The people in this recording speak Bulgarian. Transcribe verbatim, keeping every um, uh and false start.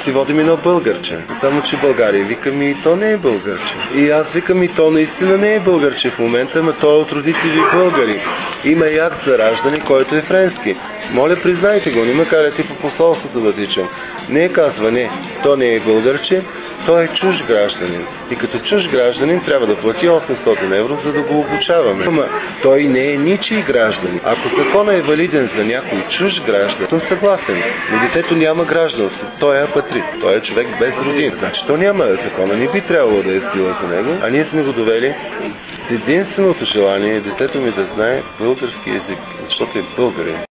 си водим едно българче. Само че България викам и то не е българче. И аз викам и то наистина не е българче в момента, но то е от родители българи. Има и акт за раждане, който е френски. Моля, признайте го, не ме карате по посолството да тичам. Не казва, не, то не е българче, той е чуж гражданин. И като чуж гражданин трябва да плати осемстотин евро, за да го обучаваме. Ама той не е ничий гражданин. Ако закона е валиден за някой чуж граждан, съм съгласен. Но детето няма гражданство. Той е апатрид. Той е човек без родин. Значи то няма закона. Не би трябвало да е сила за него. А ние сме го довели с единственото желание детето ми да знае български език, защото е българин.